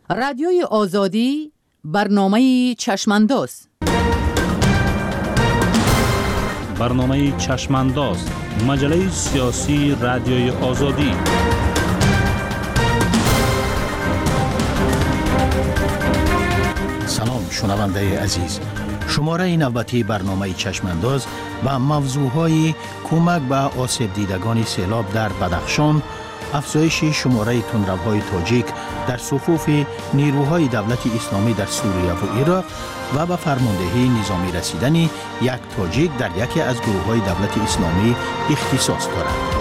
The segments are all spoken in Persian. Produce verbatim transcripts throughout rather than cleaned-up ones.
رادیوی آزادی برنامه چشمانداز. برنامه چشمانداز، مجله سیاسی رادیوی آزادی. سلام شنونده عزیز، شماره نوبتی برنامه چشمانداز و موضوعهای کمک به آسیب دیدگان سیلاب در بدخشان، افزایش شماره تندروهای تاجیک در صفوف نیروهای دولت اسلامی در سوریه و عراق و به فرماندهی نظامی رسیدن یک تاجیک در یکی از گروه‌های دولت اسلامی اختصاص دارد.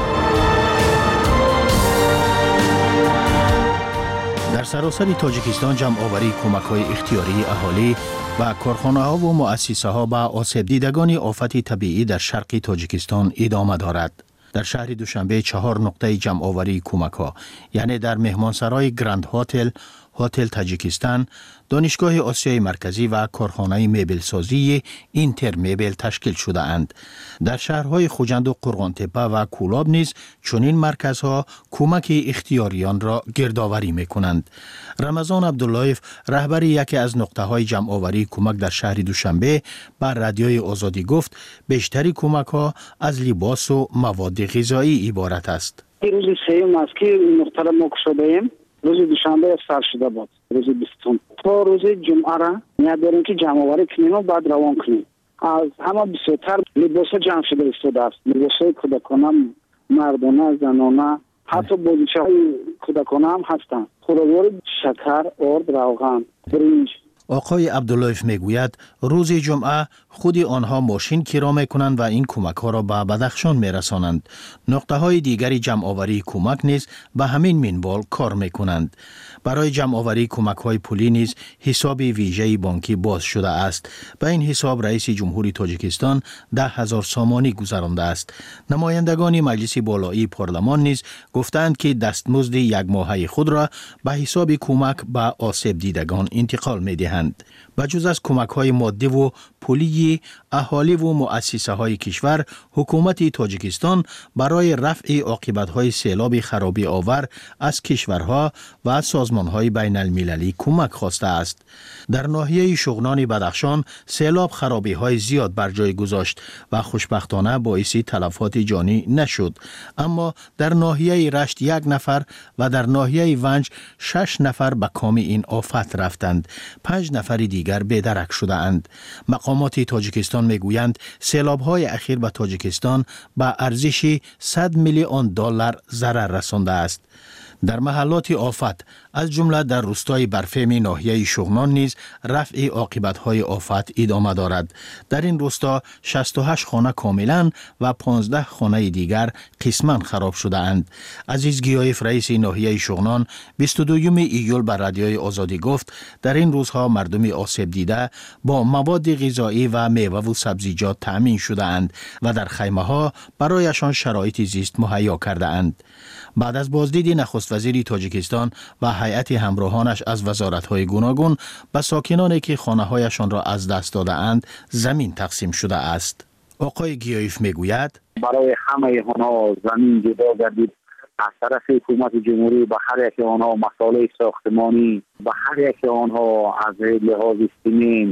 در سراسر تاجیکستان جمع آوری کمک‌های اختیاری اهالی و کارخانه‌ها و مؤسسه‌ها به آسیب دیدگان آفت طبیعی در شرق تاجیکستان ادامه دارد. در شهر دوشنبه چهار نقطه جمع آوری کمک‌ها، یعنی در مهمانسرای گراند هتل، هتل تاجیکستان، دانشگاه آسیای مرکزی و کارخانه مبل سازی اینتر مبل تشکیل شده اند. در شهرهای خوجند و قرغانتپه و کولاب نیز چنین مرکزها کمک اختیاریان را گردآوری می‌کنند. رمضان عبداللهیف، رهبر یکی از نقطه‌های جمع آوری کمک در شهر دوشنبه، بر رادیوی آزادی گفت بیشتری کمک‌ها از لباس و مواد غذایی عبارت است. روز سوم است که نقطه را ما گشوده‌ایم. روز دوشنبه سر شده بود. روز بیستم تا روز جمعه را نیت داریم که جمع آوری کنیم و بعد روان کنیم. از همه بسیارتر لباس جمع شده ایستاده است. لباس‌های کودکانه، مردانه، زنانه، حتی بازیچه‌های کودکانه هم هستند. خوراک‌های شکر، آرد، روغن، برنج. آقای عبداللهیف میگوید روز جمعه خود آنها ماشین کرا میکنند و این کمک ها را به بدخشان میرسانند. نقطه های دیگری جمع آوری کمک نیز به همین منوال کار میکنند. برای جمع آوری کمک های پولی نیز حساب ویژه بانکی باز شده است. به این حساب رئیس جمهوری تاجیکستان ده هزار سامانی گذرانده است. نمایندگان مجلس بالایی پارلمان نیز گفتند که دستمزد یک ماهه خود را به حساب کمک به آسیب دیدگان انتقال میدهند. بجز از کمک های مادی و پولی، اهالی و مؤسسه های کشور، حکومت تاجیکستان برای رفع عاقبت های سیلاب خرابی آور از کشورها و سازمان های بین المللی کمک خواسته است. در ناحیه شغنان بدخشان سیلاب خرابی های زیاد بر جای گذاشت و خوشبختانه باعث تلفات جانی نشد، اما در ناحیه رشت یک نفر و در ناحیه ونج شش نفر به کام این آفت رفتند. پنج نفر دیگر بی‌درک شده اند. مقامات تاجیکستان میگویند سیلاب های اخیر به تاجیکستان به ارزش صد میلیون دلار ضرر رسانده است. در محلات آفت از جمله در روستای برفهمی ناحیه شغنان نیز رفع عاقبت‌های آفت ادامه دارد. در این روستا شصت و هشت خانه کاملا و پانزده خانه دیگر قسما خراب شده اند. عزیز گیایف، رئیس ناحیه شغنان، بیست و دوم ایول بر رادیوی آزادی گفت در این روزها مردم آسیب دیده با مواد غذایی و میوه و سبزیجات تأمین شده اند و در خیمه ها برایشان شرایط زیست مهیا کرده اند. بعد از بازدید نخست وزیر تاجیکستان و هیئت همراهانش از وزارت‌های گوناگون به ساکنانی که خانه‌هایشان را از دست داده اند زمین تقسیم شده است. آقای گیایف میگوید برای همه آنها زمین جدا گردید. از طرف حکومت جمهوری به هر یک آنها مسائل ساختمانی، به هر یک آنها از لحاظ سیمنت،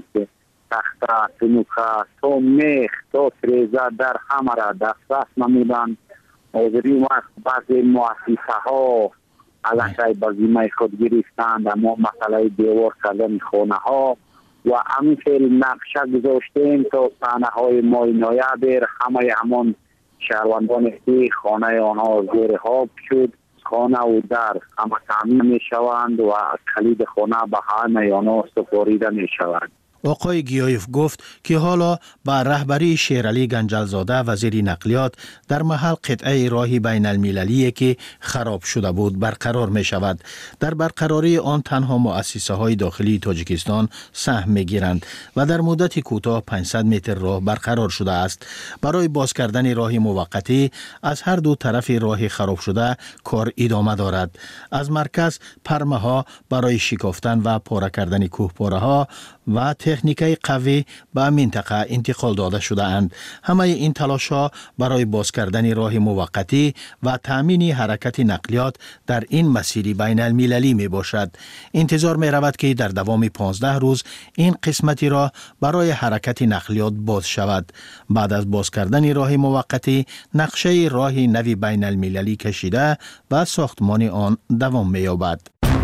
تخته، تنوکه، تا میخ، تا تریزه در همه را دسترس نمودند. حاضری وقت بعضی مؤسسه ها علاقه به ذمه خود گرفتند، اما مسئله دیوار کردن خانه ها و همینطور نقشه گذاشتیم تا صحنه های ماینایه بر همه همان شهروندان که خانه آنها زیر آب شد، خانه و در همه تامین می شوند و کلید خانه به همه آنها سپاریده می شوند. آقای گیایف گفت که حالا با رهبری شیرعلی گنجلزاده وزیر نقلیات در محل قطعه راهی بین المللی که خراب شده بود برقرار می شود. در برقراری آن تنها مؤسسه های داخلی تاجیکستان سهم می گیرند و در مدت کوتاه پانصد متر راه برقرار شده است. برای باز کردن راه موقتی از هر دو طرف راه خراب شده کار ادامه دارد. از مرکز پرمه ها برای شکافتن و پاره کردن کوهپاره ها و تکنیکای قوی به منطقه انتقال داده شده اند. همه این تلاش‌ها برای باز کردن راه موقتی و تأمین حرکت نقلیات در این مسیر بین المللی می باشد. انتظار می رود که در دوام پانزده روز این قسمتی را برای حرکت نقلیات باز شود. بعد از باز کردن راه موقتی، نقشه راه نوی بین المللی کشیده و ساختمان آن دوام می یابد.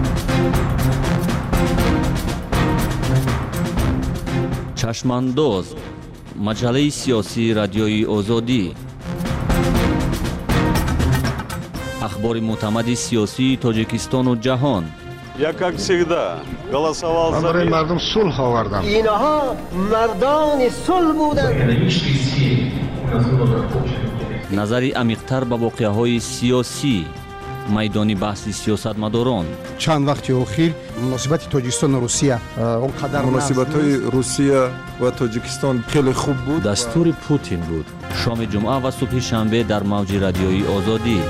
چشمانداز، مجله سیاسی رادیوی آزادی. اخبار معتمد سیاسی تاجیکستان و جهان. Я, как всегда, голосовал за мир. مردم صلح آوردم. اینها مردان صلح بودند. نظری عمیق‌تر به واقعه‌های سیاسی، میدانی بحث سیاستمداران. چند وقتی اخیر مناسبت تاجیکستان و روسیه اونقدر مناسبت‌های روسیه و تاجیکستان خیلی خوب بود. دستور پوتین بود. شام جمعه و صبح شنبه در موج رادیوی آزادی.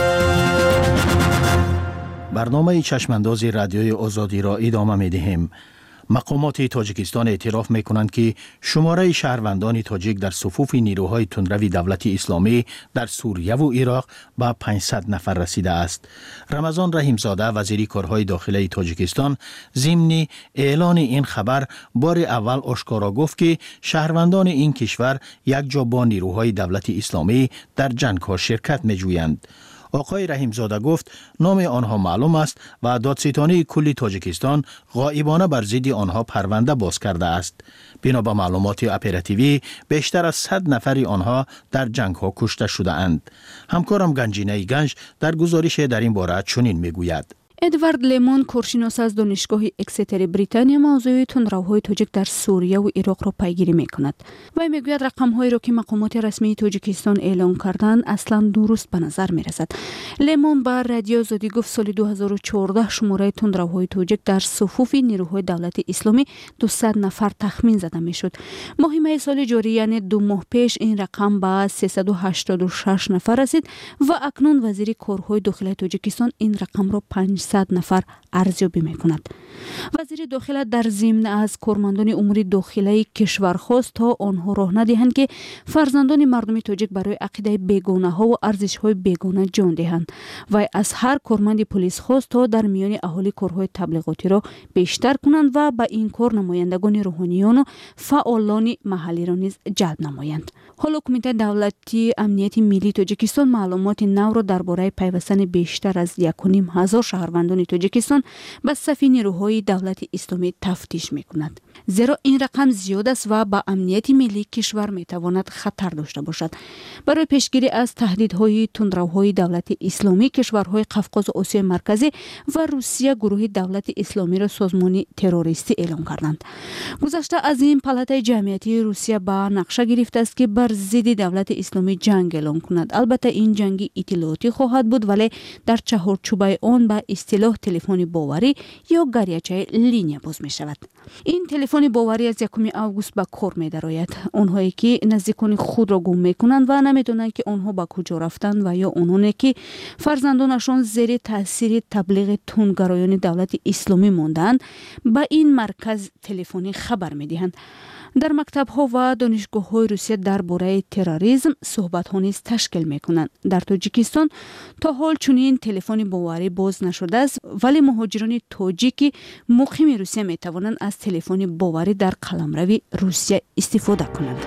برنامه چشمانداز رادیوی آزادی را ادامه می دهیم. مقامات تاجیکستان اعتراف می کنند که شماره شهروندان تاجیک در صفوف نیروهای تندروی دولت اسلامی در سوریه و عراق به پانصد نفر رسیده است. رمضان رحیمزاده وزیر کارهای داخلی تاجیکستان ضمن اعلان این خبر بار اول آشکارا گفت که شهروندان این کشور یک جا با نیروهای دولت اسلامی در جنگ ها شرکت می جویند. آقای رحیمزاده گفت نام آنها معلوم است و دادستانی کلی تاجیکستان غایبانه بر ضد آنها پرونده باز کرده است. بنا به معلومات اپراتیوی بیشتر از صد نفر آنها در جنگ ها کشته شده اند. همکارم گنجینه گنج در گزارش در این باره چنین میگوید. ادوارد لیمون، کارشناس از دانشگاه اکستر بریتانیا، موضوع تندروهای تاجیک در سوریه و عراق را پیگیری می‌کند. وی میگوید رقم‌هایی را که مقامات رسمی تاجیکستان اعلام کردند اصلاً درست به نظر می‌رسد. لیمون با رادیو آزادی گفت سال دو هزار و چهارده شماره تندروهای تاجیک در صفوف نیروهای دولت اسلامی دویست نفر تخمین زده می‌شد. ماه می سال جاری یعنی دو ماه پیش این رقم به سیصد و هشتاد و شش نفر رسید و اکنون وزیر کارهای داخلی تاجیکستان این رقم را پانصد نفر ارزیابی می‌کند. وزیر داخله در ضمن از کارمندان امور داخلی کشور خواست تا آنها راه ندهند که فرزندان مردم تاجیک برای عقیده بیگانه ها و ارزش های بیگانه جان دهند و از هر کارمند پلیس خواست تا در میان اهالی کارهای تبلیغاتی را بیشتر کنند و به این کار نمایندگان روحانیان و فعالان محلی را نیز جلب نمایند. حالا کمیته دولتی امنیت ملی تاجیکستان معلومات نو را درباره پیوستن بیشتر از یک و نیم هزار شهروندان تاجیکستان به صف نیروهای دولت اسلامی تفتیش می‌کند. زیرا این رقم زیاد است و با امنیت ملی کشور می‌تواند خطر داشته باشد. برای پیشگیری از تهدیدهای تندروهای دولت اسلامی، کشورهای قفقاز و آسیای مرکزی و روسیه گروه دولت اسلامی را سازمان تروریستی اعلام کردند. گذشته از این پالاتای جمعیتی روسیه با نقشه گرفته است که بر ضد دولت اسلامی جنگ اعلام کند. البته این جنگ اطلاعاتی خواهد بود ولی در چهارچوب آن به اصطلاح تلفن باوری یا گریچه لینیا باز می شود. این تلفن باوری از یکم اوگوست به کار می درآید. آنهایی که نزدیکان خود را گم می کنند و نمیدونند که آنها به کجا رفتند و یا آنهایی که فرزندانشان زیر تاثیر تبلیغ تندگرایان دولت اسلامی ماندند به این مرکز تلفنی خبر می دهند. در مکتب‌ها و دانشگاه‌های روسیه درباره تروریسم صحبت‌ها نیز تشکیل می‌کنند. در تاجیکستان تا حال چنین تلفن باوری باز نشده است ولی مهاجران تاجیکی مقیم روسیه می‌توانند از تلفن باوری در قلمرو روسیه استفاده کنند.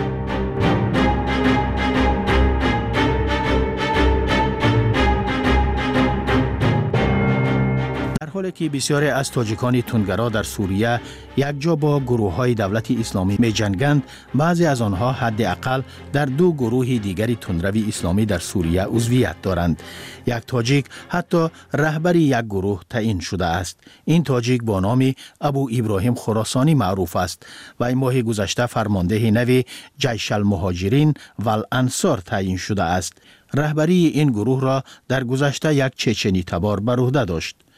در حالی که بسیاری از تاجیکان تندگرا در سوریه یک جا با گروه های دولت اسلامی می جنگند، بعضی از آنها حداقل در دو گروه دیگری تندروی اسلامی در سوریه عضویت دارند. یک تاجیک حتی رهبر یک گروه تعیین شده است. این تاجیک با نام ابو ابراهیم خراسانی معروف است و این ماه گذشته فرمانده نوی جیش المهاجرین و الانصار تعیین شده است. رهبری این گروه را در گذشته یک چچنی تبار بر عهده داشت.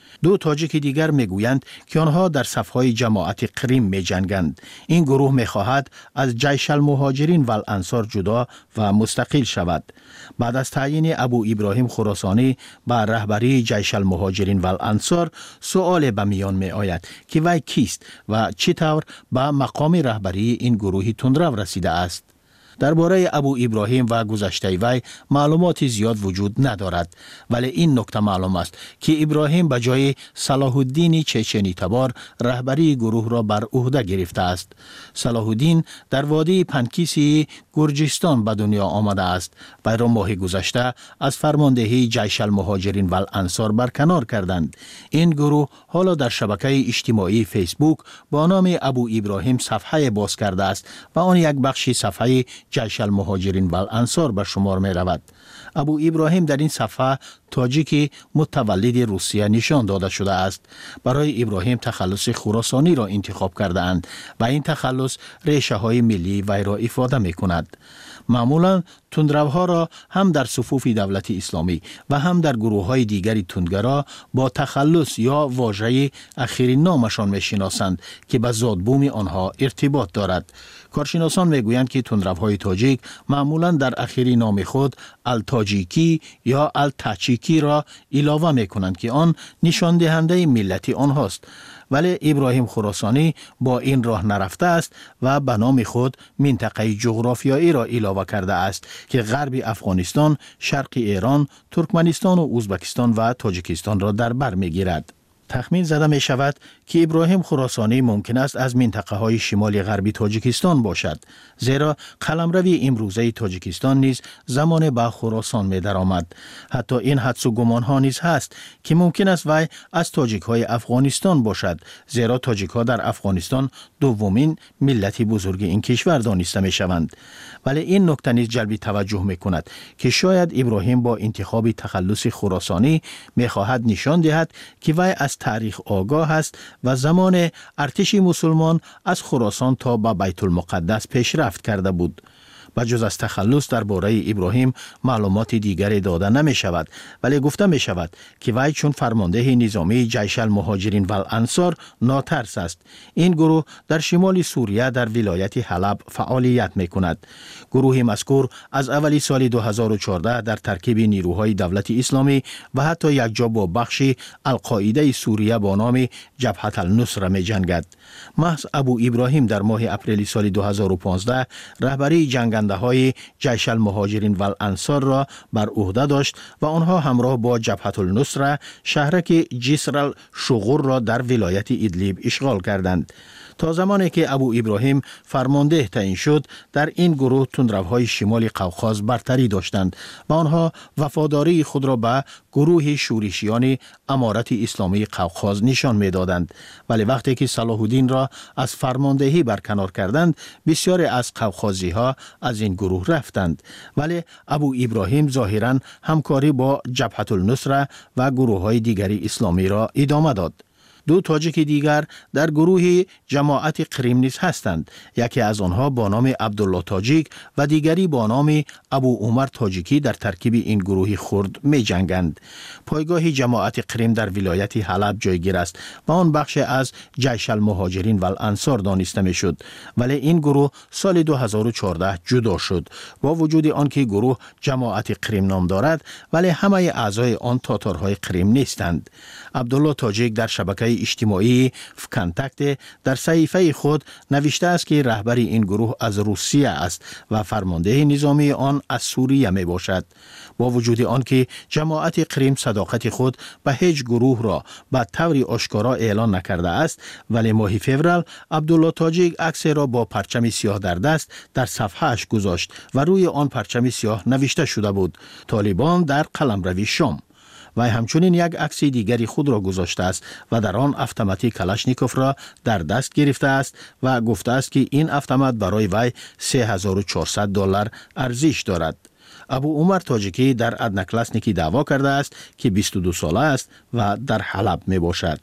دو تاجیک دیگر میگویند که آنها در صفهای جماعت قریم می جنگند. این گروه می خواهد از جیش المهاجرین و الانصار جدا و مستقل شود. بعد از تعیین ابو ابراهیم خراسانی به رهبری جیش المهاجرین و الانصار، سؤال به میان می آید که وی کیست و چطور به مقام رهبری این گروه تندرو رسیده است. درباره ابو ابراهیم و گذشته وی معلومات زیاد وجود ندارد، ولی این نکته معلوم است که ابراهیم به جای صلاح الدین چچنی تبار رهبری گروه را بر عهده گرفته است. صلاح الدین در وادی پنکیسی گرجستان به دنیا آمده است. وی را ماه گذشته از فرماندهی جیش المهاجرین و الانصار برکنار کردند. این گروه حالا در شبکه اجتماعی فیسبوک با نام ابو ابراهیم صفحه باز کرده است و آن یک بخشی صفحه جیش المهاجرین و الانصار به شمار می رود. ابو ابراهیم در این صفحه تاجیک متولد روسیه نشان داده شده است. برای ابراهیم تخلص خراسانی را انتخاب کرده اند و این تخلص ریشه های ملی وی را افاده می کند. معمولا تندروها را هم در صفوف دولت اسلامی و هم در گروه های دیگری تندگرا با تخلص یا واژه اخیرین نامشان می شناسند که به زادبوم آنها ارتباط دارد. کارشناسان می گویند که تندروهای تاجیک معمولا در اخیرین نام خود التاجیکی یا التاچیکی را علاوه می کنند که آن نشان دهنده ملتی آنهاست. ولی ابراهیم خراسانی با این راه نرفته است و به نام خود منطقه جغرافیایی را علاوه کرده است که غرب افغانستان، شرق ایران، ترکمنستان و ازبکستان و تاجیکستان را در بر می‌گیرد. تخمین زده می شود که ابراهیم خراسانی ممکن است از منطقه های شمال غربی تاجیکستان باشد، زیرا قلمروی امروزه تاجیکستان نیز زمان به خراسان می درآمد. حتی این حدس و گمان ها نیز هست که ممکن است وی از تاجیک های افغانستان باشد، زیرا تاجیک ها در افغانستان دومین ملت بزرگ این کشور دانسته می شوند. ولی این نکته نیز جلب توجه می کند که شاید ابراهیم با انتخاب تخلص خراسانی می خواهد نشان دهد که وی از تاریخ آگاه است و زمان ارتش مسلمان از خراسان تا به بیت المقدس پیشرفت کرده بود. بجز از تخلص درباره ابراهیم معلومات دیگری داده نمی شود، ولی گفته می شود که وی چون فرمانده نظامی جیش المهاجرین و الانصار ناترس است. این گروه در شمال سوریه در ولایت حلب فعالیت می کند. گروه مذکور از اولی سال دو هزار و چهارده در ترکیب نیروهای دولت اسلامی و حتی یک جا با بخشی القاعده سوریه با نام جبهه النصره می جنگد. محض ابو ابراهیم در ماه اپریل سال دو هزار و پانزده رهبری جنگنده های جیش المهاجرین و الانصار را بر عهده داشت و آنها همراه با جبهه النصره شهرک جسر الشغور را در ولایت ادلیب اشغال کردند. تا زمانی که ابو ابراهیم فرمانده تعیین شد، در این گروه تندروهای شمال قوقاز برتری داشتند و آنها وفاداری خود را به گروه شورشیان امارت اسلامی قوقاز نشان می‌دادند. ولی وقتی که صلاح الدین را از فرماندهی برکنار کردند، بسیاری از قوقازی‌ها از این گروه رفتند. ولی ابو ابراهیم ظاهراً همکاری با جبهه النصره و گروه‌های دیگری اسلامی را ادامه داد. دو تاجیک دیگر در گروه جماعت قریم نیز هستند. یکی از آنها با نام عبدالله تاجیک و دیگری با نام ابو عمر تاجیکی در ترکیب این گروه خرد می جنگند. پایگاه جماعت قریم در ولایت حلب جایگیر است و آن بخش از جیش المهاجرین و الانصار دانسته می شد. ولی این گروه سال دو هزار و چهارده جدا شد. با وجود آنکه گروه جماعت قریم نام دارد، ولی همه اعضای آن تاتارهای قریم نیستند. عبدالله تاجیک در شبکه اجتماعی فکنتکت در صحیفه خود نوشته است که رهبری این گروه از روسیه است و فرمانده نظامی آن از سوریه می باشد. با وجود آنکه جماعت قریم صداقت خود به هیچ گروه را به طور آشکارا اعلان نکرده است، ولی ماه فوریه عبدالله تاجیک عکس را با پرچم سیاه در دست در صفحه‌اش گذاشت و روی آن پرچم سیاه نوشته شده بود: طالبان در قلمرو شام. و همچنین یک عکس دیگری خود را گذاشته است و در آن اتومات کلاشنیکوف را در دست گرفته است و گفته است که این اتومات برای وی سه هزار و چهارصد دلار ارزش دارد. ابو عمر تاجیکی در ادنکلاسنیکی دعوا کرده است که بیست و دو ساله است و در حلب می باشد.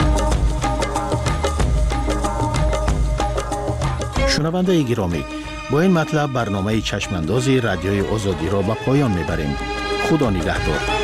شنونده گرامی، با این مطلب برنامه چشمانداز رادیوی آزادی را به پایان میبریم. خدا نگهدار.